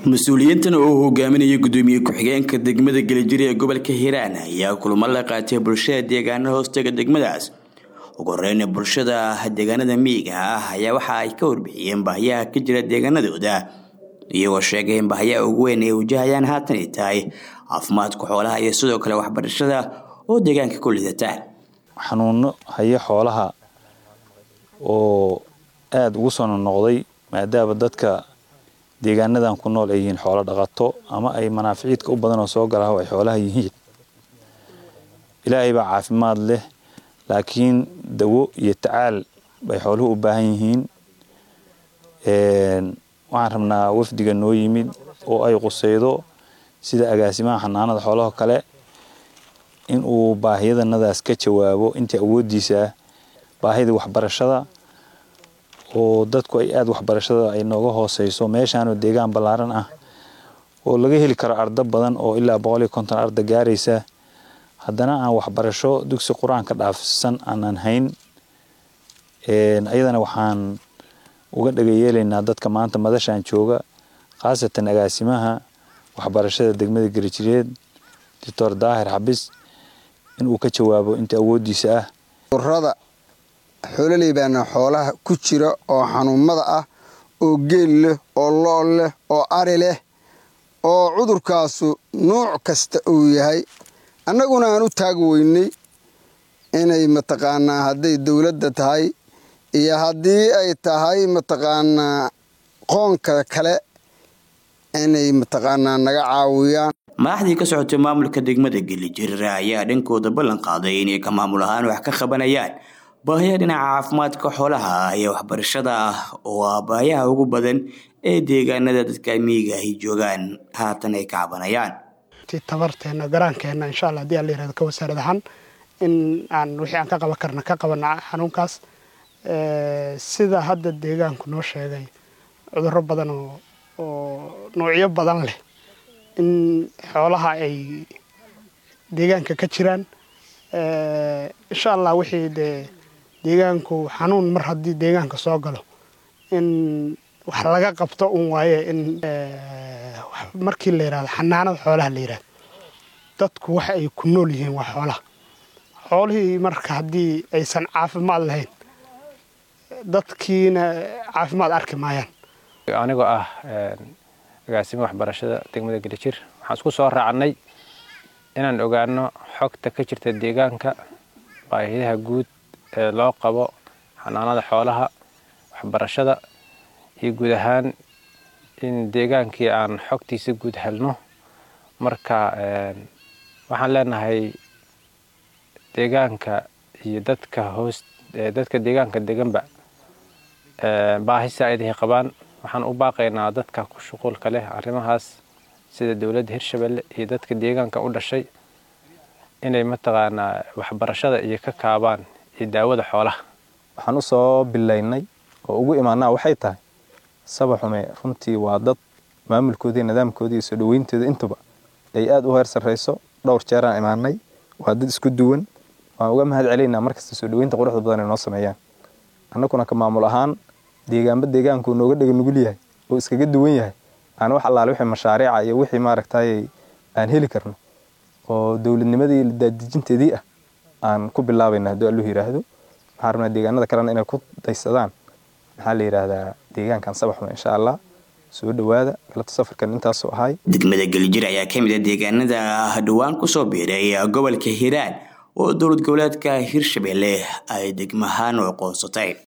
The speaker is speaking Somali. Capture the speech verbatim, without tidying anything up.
mas-uuliyiintan oo hogaaminaya gudoomiye ku-xigeenka degmada Galajir ee gobolka Hiiraan ayaa kulamo la qaatay bulshada deegaanada hoostaga degmadaas. ugu horeyn bulshada deegaanada miyiga ah ayaa waxa ay ka warbixiyeen baahiyaha ka jira deegaanadooda iyagoo sheegay in baahiyaha ugu weyn ay wajahayaan haatan ay tahay caafimaadka xoolaha iyo sidoo kale waxbarashada oo deegaanka ku lidata. xanuuno haya xoolaha oo aad ugu soo noqday maadaama dadka deegaanadan ku nool ay yihiin xoolo dhaqato ama ay manaaficida u badan oo soo gala oo ay xoolaha yihiin. Ilaahay baa caafimaad leh laakiin dawo iyo tacaal bay xooluhu u baahan yihiin. een waxaan rabnaa wafdiga noo yimid oo ay qusaydo sida agaasimaha xanaanada xoolaha kale in uu baahiyadanadaas ka jawaabo inta awoodiisa baahida waxbarashada oo dadku ay aad waxbarashada ay nooga hooseyso meeshaan oo deegaan balaaran ah oo laga heli karo arday badan oo ilaa boqol iyo konton arday gaaraysa haddana aan waxbarasho dugsi quraanka dhaafsan aanan hayn. een ayadana waxaan uga dhageeyeleynaa dadka maanta madashaan jooga khaasatan agaasimaha waxbarashada degmada Galajir Doctor Daahir Xabis in uu ka jawaabo inta awoodiisa ah. ururada xoololey baana xoolaha ku jira oo xanuunada ah oo geel leh oo loo leh oo ari leh oo cudurkaas nooc kasta uu yahay annaguna aan u taag weynay inay mataqaanaa haday dawladda tahay iyo hadii ay tahay mataqaanaa qoonka kale inay mataqaanaa naga caawiyaan. madaxdii ka socotay maamulka degmada Galajir ayaa dhankooda ballan qaaday inay ka maamul ahaan wax ka qabanayaan baahiyaha dhinaca caafimaadka xoolaha iyo waxbarashada oo baahiyaha ugu badan ee deegaanada dadka miyiga ay joogaan haatan ay ka cabanayaan. tabarteena garankeena insha Allah hadii la yiraahdo ka wasaaradahan in aan wixii aan ka qaban karna ka qabana xanuunkaas ee sida hadda deegaanku noo sheegay cudurro badan oo oo noocyo badan leh in xoolaha ay deegaanka ka jiraan ee insha Allah wixii de deegaanku xanuun mar hadii deegaanka soo galo in wax laga qabto un waaye in markii la yiraahdo xanaanada xoolaha la yiraahdo dadku waxa ay ku nool yihiin waa xoolaha xoolihii marka hadii aysan caafimaad lahayn dadkiina caafimaad arki maayaan. anigoo ah agaasimaha waxbarashada degmada Galajir waxaan isku soo raacnay inaan ogaano xogta ka jirta deegaanka baahiyaha guud ee loo qabo xanaanada xoolaha waxbarashada iyo guud ahaan in deegaankii aan xogtiisa guud helno. marka waxaan leenahay deegaanka iyo dadka hoos dadka deegaanka deganba baahi saaid ay qabaan. waxaan u baaqaynaa dadka ku shaqo leh arrimahaas sida dawladda Hirshabelle iyo dadka deegaanka u dhashay inay mataqaanaa waxbarashada iyo ka kaabaan iyo daawada xoolaha. waxaan u soo bilaynay oo ugu imaanaa waxay tahay sabaxume runtii waa dad maamulkoodii nidaamkoodii soo dhaweynteeda intaba ay aad u heer sareyso. dhowr jeer aan imaanay waa dad isku duwan waan uga mahad celeynaa markasta soo dhaweynta quruxda badan ee noo sameeyaan. annaguna ka maamul ahaan deegaanba deegaanku nooga dhaga nugul yahay oo iskaga duwan yahay aan wax allaale wixii mashaariic iyo wixii maaragtay aan heli karno oo dawladnimadii daadijinteedii ah aan ku bilaabayna hadii Allahu yiraahdo. waxaan rabnaa deegaanada kalena inay ku daysadaan maxaa la yiraahdaa deegaankan sabaxuma insha Allah soo dhawaada galabta safarkan intaas oo ahay. degmada Galajir ayaa ka mid ah deegaanada dhawaan ku soo biiray gobolka Hiiraan oo dowlad goboleedka Hirshabelle ay degmahaan u qoonsatay.